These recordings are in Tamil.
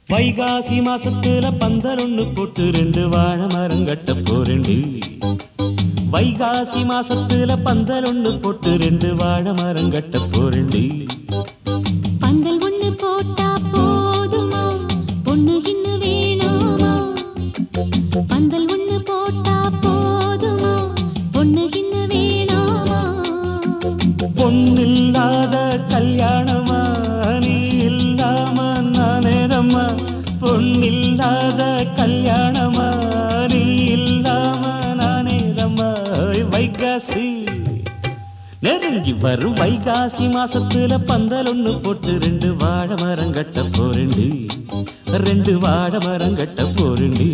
வைகாசி மாசத்துல பந்தல் ஒண்ணு போட்டு ரெண்டு வாழை மரம் கட்ட போறேண்டி. வைகாசி மாசத்துல பந்தல் ஒண்ணு போட்டு ரெண்டு வாழை மரம் கட்ட போறேண்டி. பந்தல் ஒண்ணு போட்டா போதுமா, பொண்ணு இன்னும் வேணாமா? பந்தல் ஒண்ணு போட்டா போதுமா, பொண்ணு இன்னும் வேணாமா? பொண்ணில்லாத கல்யாணமா நீ இல்லாம நானேதம்மா. பொண்ணில்லாத கல்யாணமா நீ இல்லாம நானேதம்மா. வைகாசி நெருங்கி வரும் வைகாசி மாசத்துல பந்தல் ஒண்ணு போட்டு ரெண்டு வாழை மரம் கட்ட போறேண்டி. ரெண்டு வாழை மரம் கட்ட போறேண்டி.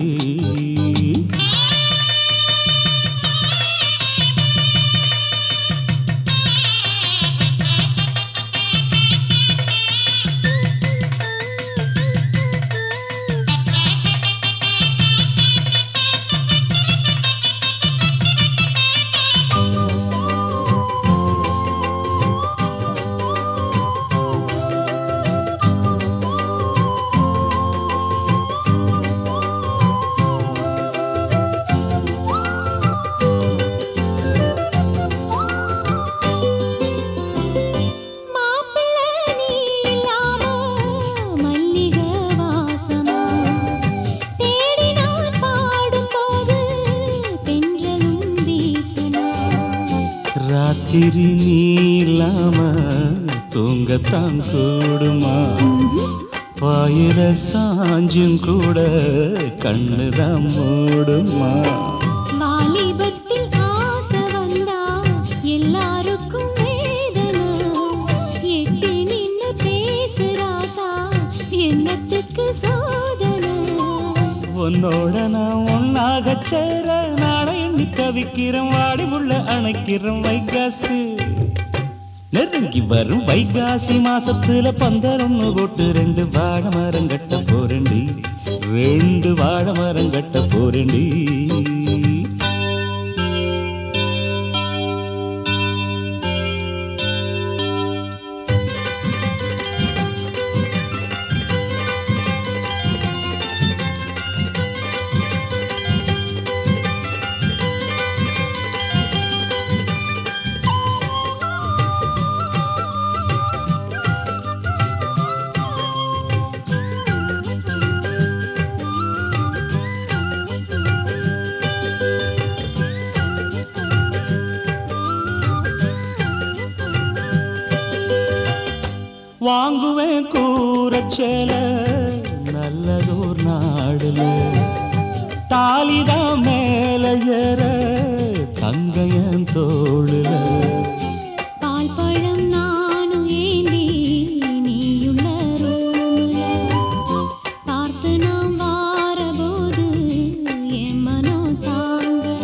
ராத்திரி நீ இல்லாம தூங்கத்தான் கூடுமா? பாயிர சாஞ்சும் கூட கண்ணுதான் மூடுமா? வாலிபத்தில் ஆசை வந்தா எல்லாருக்கும் வேதனை. எட்டி நின்னு பேசுறாசா என்னத்துக்கு சோதனை? உன்னோட நான் ஒன்னாக சேர நாளை எண்ணி தவிக்கிறேன். வாடி உள்ள அணைக்கிறேன். வைகாசி நெருங்கி வரும் வைகாசி மாசத்துல பந்தல் ஒண்ணு போட்டு ரெண்டு வாழை மரம் கட்ட போறேண்டி. ரெண்டு வாழை மரம் கட்ட போறேண்டி. வாங்குவேன் கூரச்சேல நல்லதோர் நாடுல. தாலிதான் மேல ஏற தங்கையன் தோளுல. பால் பழம் நானும் ஏந்தி நீயுள்ள ரூமுல. பார்த்து நாம் வாரபோது என் மனம் தாங்க.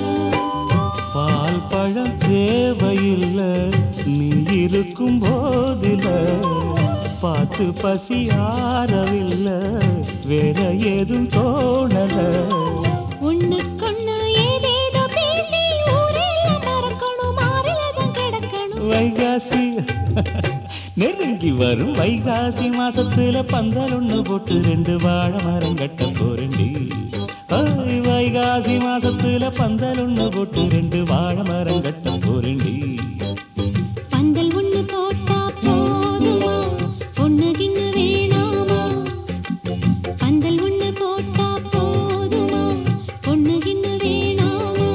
பால் பழம் தேவையில்ல நீ இருக்கும் போதில. பார்த்து பசி ஆறவில்லை வேற ஏதும் தோணல. ஒண்ணுக்கொண்ணு ஏதேதோ பேசி ஊரெல்லாம் மறக்கணும், மாறிலதான் கிடக்கணும். வைகாசி நெருங்கி வரும் வைகாசி மாசத்துல பந்தல் ஒண்ணு போட்டு ரெண்டு வாழை மரம் கட்ட போறேண்டி. வைகாசி மாசத்துல பந்தல் ஒண்ணு போட்டு ரெண்டு வாழை மரம் கட்ட போறேண்டி. பந்தல் ஒண்ணு போட்டா போதுமா, பொண்ணு கிண்ணு வேணாமா? பந்தல் ஒண்ணு போட்டா போதுமா, பொண்ணு கிண்ணு வேணாமா?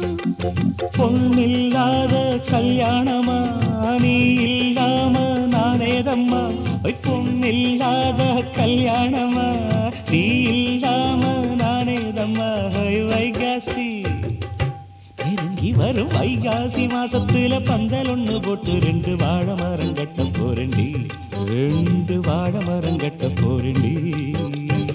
பொண்ணில்லாத கல்யாணமா நீ இல்லாம நானேதம்மா. பொண்ணில்லாத கல்யாணமா நீ இல்லாம நானேதம்மா. வைகாசி நெருங்கி வரும் வைகாசி மாசத்துல பந்தல் ஒண்ணு போட்டு ரெண்டு வாழை மரம் கட்ட போறேண்டி. ரெண்டு வாழை மரம் கட்ட போறேண்டி.